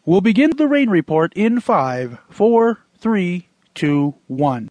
We'll begin the rain report in 5, 4, 3, 2, 1.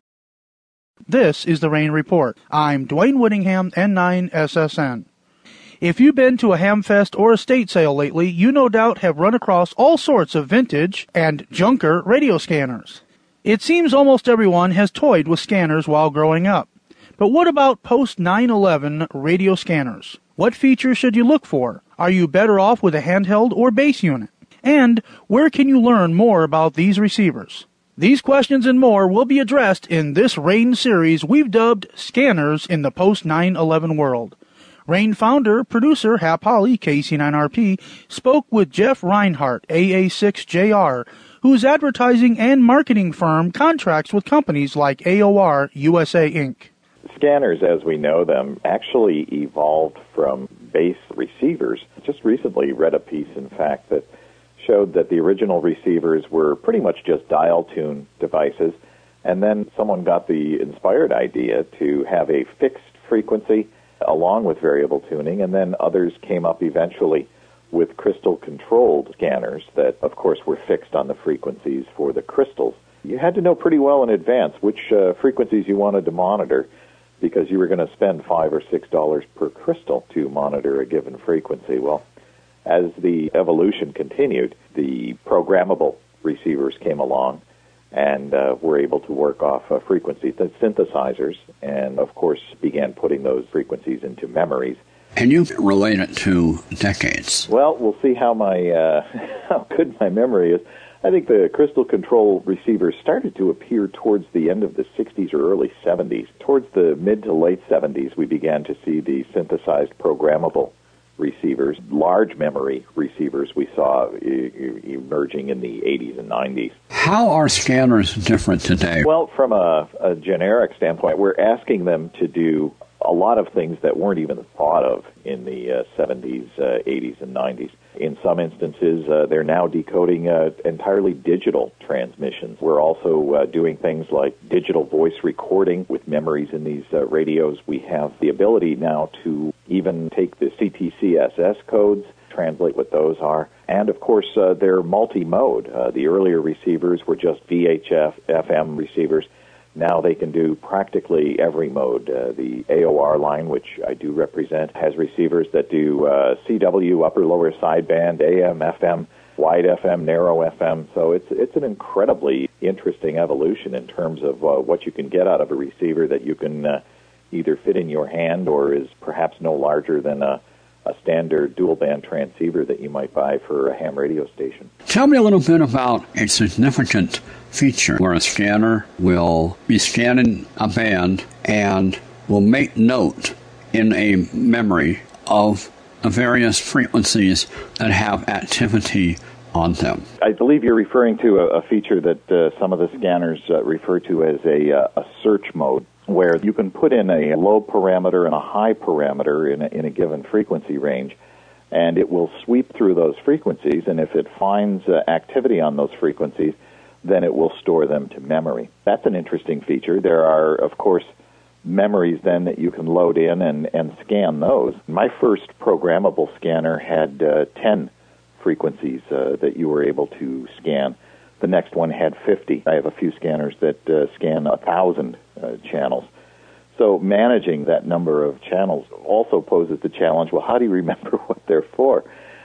This is the rain report. I'm Dwayne Whittingham, N9SSN. If you've been to a hamfest or estate sale lately, you no doubt have run across all sorts of vintage and junker radio scanners. It seems almost everyone has toyed with scanners while growing up. But what about post 9/11 radio scanners? What features should you look for? Are you better off with a handheld or base unit? And where can you learn more about these receivers? These questions and more will be addressed in this RAIN series we've dubbed Scanners in the Post 9/11 World. RAIN founder, producer Hap Holly, KC9RP, spoke with Jeff Reinhardt, AA6JR, whose advertising and marketing firm contracts with companies like AOR USA Inc. Scanners, as we know them, actually evolved from base receivers. Just recently read a piece, in fact, that showed that the original receivers were pretty much just dial tune devices, and then someone got the inspired idea to have a fixed frequency along with variable tuning, and then others came up eventually with crystal-controlled scanners that, of course, were fixed on the frequencies for the crystals. You had to know pretty well in advance which frequencies you wanted to monitor, because you were going to spend $5 or $6 per crystal to monitor a given frequency. Well, as the evolution continued, the programmable receivers came along and were able to work off frequencies, the synthesizers, and of course began putting those frequencies into memories. And you relate it to decades. Well, we'll see how how good my memory is. I think the crystal control receivers started to appear towards the end of the 60s or early 70s. Towards the mid to late 70s, we began to see the synthesized programmable receivers. Large memory receivers we saw emerging in the 80s and 90s. How are scanners different today? Well, from a generic standpoint, we're asking them to do a lot of things that weren't even thought of in the 70s, 80s, and 90s. In some instances, they're now decoding entirely digital transmissions. We're also doing things like digital voice recording with memories in these radios. We have the ability now to even take the CTCSS codes, translate what those are, and of course they're multi-mode. The earlier receivers were just VHF, FM receivers. Now they can do practically every mode. The AOR line, which I do represent, has receivers that do CW, upper-lower sideband, AM, FM, wide FM, narrow FM. So it's an incredibly interesting evolution in terms of what you can get out of a receiver that you can either fit in your hand or is perhaps no larger than a standard dual-band transceiver that you might buy for a ham radio station. Tell me a little bit about a significant feature where a scanner will be scanning a band and will make note in a memory of the various frequencies that have activity on them. I believe you're referring to a feature that some of the scanners refer to as a search mode, where you can put in a low parameter and a high parameter in a given frequency range, and it will sweep through those frequencies, and if it finds activity on those frequencies, then it will store them to memory. That's an interesting feature. There are, of course, memories then that you can load in and scan those. My first programmable scanner had 10 frequencies that you were able to scan. The next one had 50. I have a few scanners that scan 1,000 channels. So managing that number of channels also poses the challenge, well, how do you remember what they're for?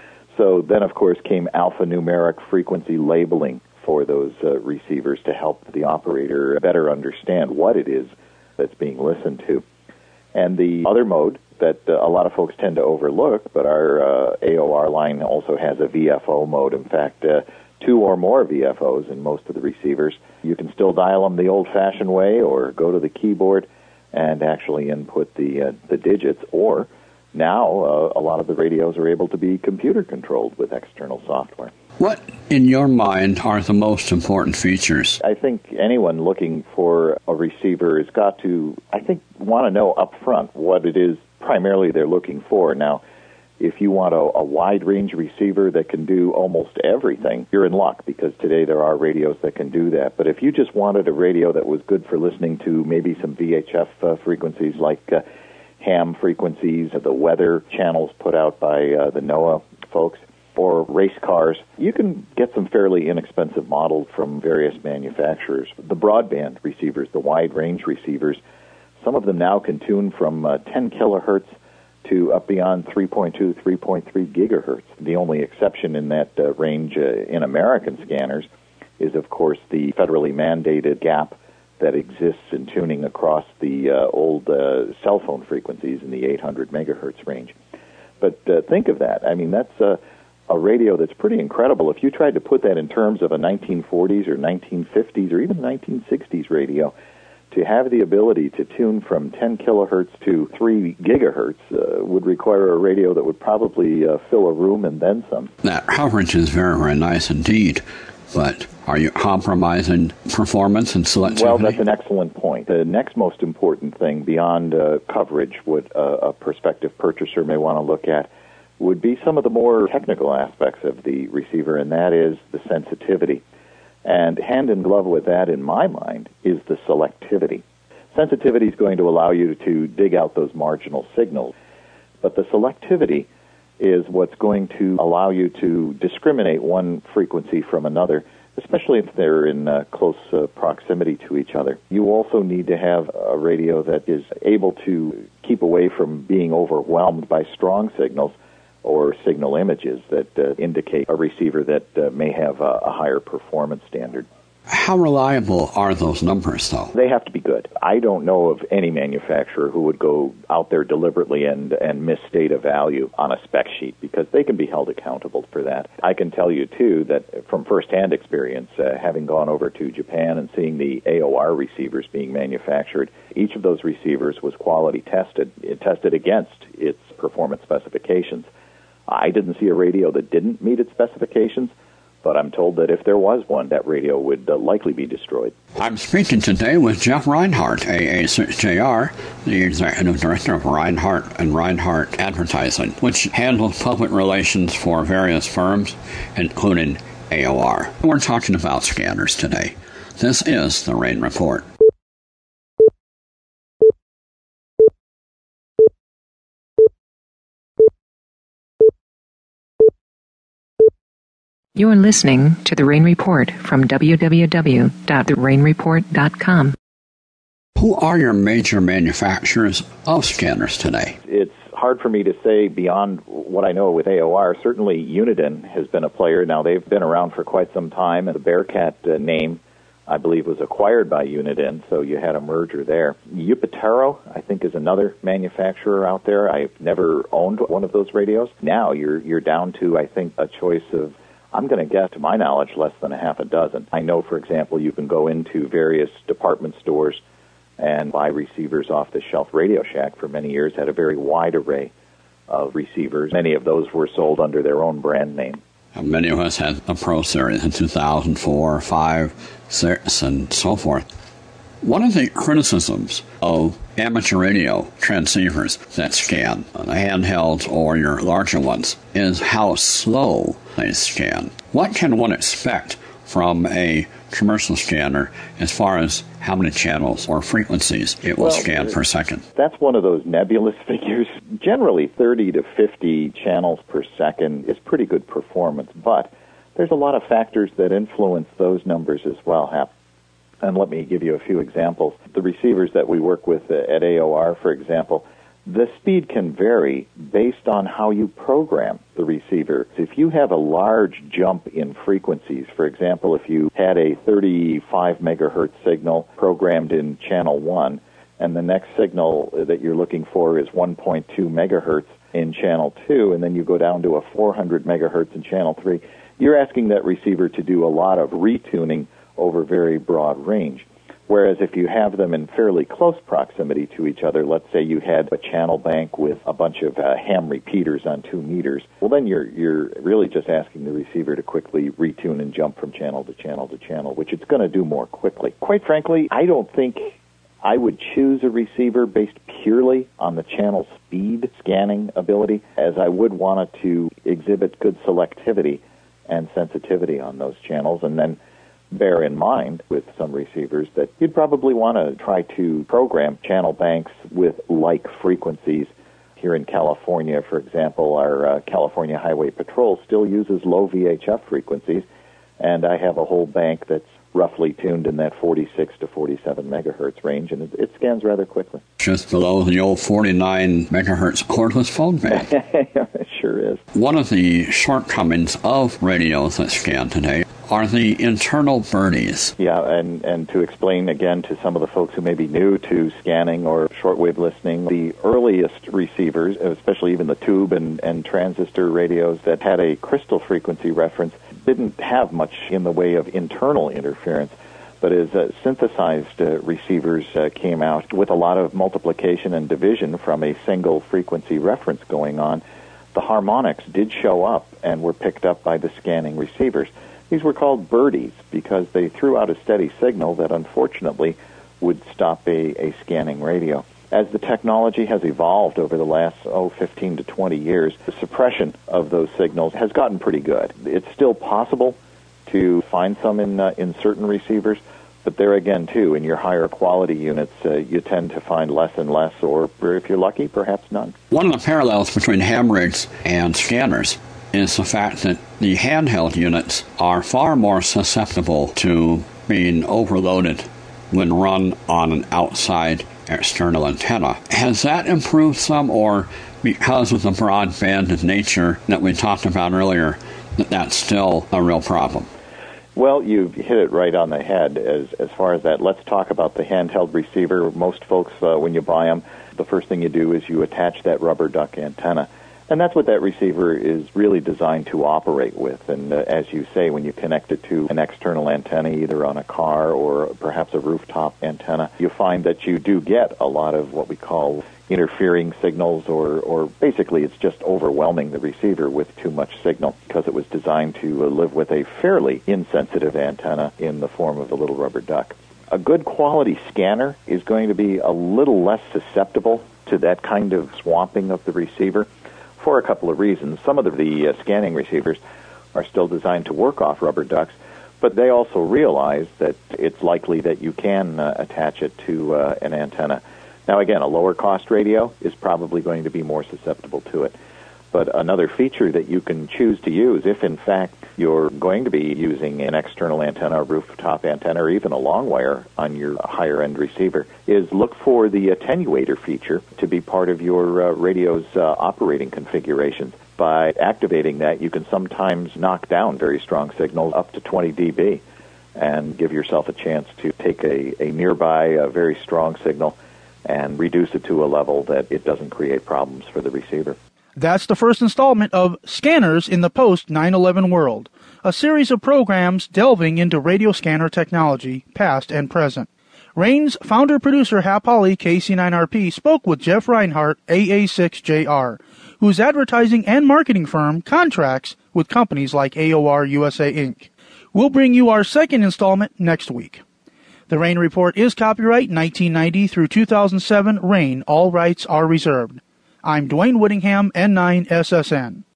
So then, of course, came alphanumeric frequency labeling for those receivers to help the operator better understand what it is that's being listened to. And the other mode that a lot of folks tend to overlook, but our AOR line also has a VFO mode. In fact, 2 or more VFOs in most of the receivers. You can still dial them the old-fashioned way or go to the keyboard and actually input the digits, or now a lot of the radios are able to be computer-controlled with external software. What, in your mind, are the most important features? I think anyone looking for a receiver has got to, want to know up front what it is primarily they're looking for. Now, if you want a wide-range receiver that can do almost everything, you're in luck, because today there are radios that can do that. But if you just wanted a radio that was good for listening to maybe some VHF frequencies like ham frequencies, the weather channels put out by the NOAA folks, or race cars. You can get some fairly inexpensive models from various manufacturers. The broadband receivers, the wide-range receivers, some of them now can tune from 10 kilohertz to up beyond 3.2, 3.3 gigahertz. The only exception in that range in American scanners is, of course, the federally mandated gap that exists in tuning across the old cell phone frequencies in the 800 megahertz range. But think of that. I mean, that's a radio that's pretty incredible. If you tried to put that in terms of a 1940s or 1950s or even 1960s radio, to have the ability to tune from 10 kilohertz to 3 gigahertz would require a radio that would probably fill a room and then some. That coverage is very, very nice indeed, but are you compromising performance and selectivity? Well, that's an excellent point. The next most important thing beyond coverage, what a prospective purchaser may want to look at, would be some of the more technical aspects of the receiver, and that is the sensitivity. And hand in glove with that, in my mind, is the selectivity. Sensitivity is going to allow you to dig out those marginal signals, but the selectivity is what's going to allow you to discriminate one frequency from another, especially if they're in close proximity to each other. You also need to have a radio that is able to keep away from being overwhelmed by strong signals or signal images that indicate a receiver that may have a higher performance standard. How reliable are those numbers, though? They have to be good. I don't know of any manufacturer who would go out there deliberately and misstate a value on a spec sheet, because they can be held accountable for that. I can tell you, too, that from firsthand experience, having gone over to Japan and seeing the AOR receivers being manufactured, each of those receivers was quality tested. It tested against its performance specifications. I didn't see a radio that didn't meet its specifications, but I'm told that if there was one, that radio would likely be destroyed. I'm speaking today with Jeff Reinhardt, AA6JR, the Executive Director of Reinhardt and Reinhardt Advertising, which handles public relations for various firms, including AOR. We're talking about scanners today. This is the Rain Report. You're listening to The Rain Report from www.therainreport.com. Who are your major manufacturers of scanners today? It's hard for me to say beyond what I know with AOR. Certainly Uniden has been a player. Now, they've been around for quite some time, and the Bearcat name, I believe, was acquired by Uniden, so you had a merger there. Yupatero, I think, is another manufacturer out there. I've never owned one of those radios. Now you're down to, I think, a choice of, I'm going to guess, to my knowledge, less than a half a dozen. I know, for example, you can go into various department stores and buy receivers off the shelf. Radio Shack, for many years, had a very wide array of receivers. Many of those were sold under their own brand name. Many of us had a Pro Series in 2004, 5, 6, and so forth. One of the criticisms of amateur radio transceivers that scan, the handhelds or your larger ones, is how slow they scan. What can one expect from a commercial scanner as far as how many channels or frequencies it will scan per second? That's one of those nebulous figures. Generally, 30 to 50 channels per second is pretty good performance, but there's a lot of factors that influence those numbers as well. And let me give you a few examples. The receivers that we work with at AOR, for example, the speed can vary based on how you program the receiver. If you have a large jump in frequencies, for example, if you had a 35 megahertz signal programmed in channel 1, and the next signal that you're looking for is 1.2 megahertz in channel 2, and then you go down to a 400 megahertz in channel 3, you're asking that receiver to do a lot of retuning over very broad range. Whereas if you have them in fairly close proximity to each other, let's say you had a channel bank with a bunch of ham repeaters on 2 meters, well, then you're really just asking the receiver to quickly retune and jump from channel to channel to channel, which it's going to do more quickly. Quite frankly, I don't think I would choose a receiver based purely on the channel speed scanning ability, as I would want it to exhibit good selectivity and sensitivity on those channels, and then bear in mind with some receivers that you'd probably want to try to program channel banks with like frequencies Here in California, for example, our California Highway Patrol still uses low VHF frequencies, and I have a whole bank that's roughly tuned in that 46 to 47 megahertz range, and it scans rather quickly. Just below the old 49 megahertz cordless phone band. It sure is. One of the shortcomings of radios that scan today are the internal birdies. Yeah, and to explain again to some of the folks who may be new to scanning or shortwave listening, the earliest receivers, especially even the tube and transistor radios that had a crystal frequency reference, didn't have much in the way of internal interference. But as synthesized receivers came out with a lot of multiplication and division from a single frequency reference going on, the harmonics did show up and were picked up by the scanning receivers. These were called birdies because they threw out a steady signal that unfortunately would stop a scanning radio. As the technology has evolved over the last 15 to 20 years, the suppression of those signals has gotten pretty good. It's still possible to find some in certain receivers, but there again, too, in your higher quality units, you tend to find less and less, or if you're lucky, perhaps none. One of the parallels between ham rigs and scanners is the fact that the handheld units are far more susceptible to being overloaded when run on an outside external antenna. Has that improved some, or because of the broadband nature that we talked about earlier, that's still a real problem? Well, you've hit it right on the head as far as that. Let's talk about the handheld receiver. Most folks, when you buy them, the first thing you do is you attach that rubber duck antenna. And that's what that receiver is really designed to operate with. And as you say, when you connect it to an external antenna, either on a car or perhaps a rooftop antenna, you find that you do get a lot of what we call interfering signals, or basically it's just overwhelming the receiver with too much signal because it was designed to live with a fairly insensitive antenna in the form of a little rubber duck. A good quality scanner is going to be a little less susceptible to that kind of swamping of the receiver, for a couple of reasons. Some of the scanning receivers are still designed to work off rubber ducks, but they also realize that it's likely that you can attach it to an antenna. Now, again, a lower cost radio is probably going to be more susceptible to it. But another feature that you can choose to use, if in fact you're going to be using an external antenna, a rooftop antenna, or even a long wire on your higher end receiver, is look for the attenuator feature to be part of your radio's operating configurations. By activating that, you can sometimes knock down very strong signals up to 20 dB and give yourself a chance to take a nearby very strong signal and reduce it to a level that it doesn't create problems for the receiver. That's the first installment of Scanners in the Post-9/11 World, a series of programs delving into radio scanner technology, past and present. RAIN's founder-producer Hap Hawley, KC9RP, spoke with Jeff Reinhardt, AA6JR, whose advertising and marketing firm contracts with companies like AOR USA Inc. We'll bring you our second installment next week. The RAIN Report is copyright 1990 through 2007 RAIN. All rights are reserved. I'm Dwayne Whittingham, N9SSN.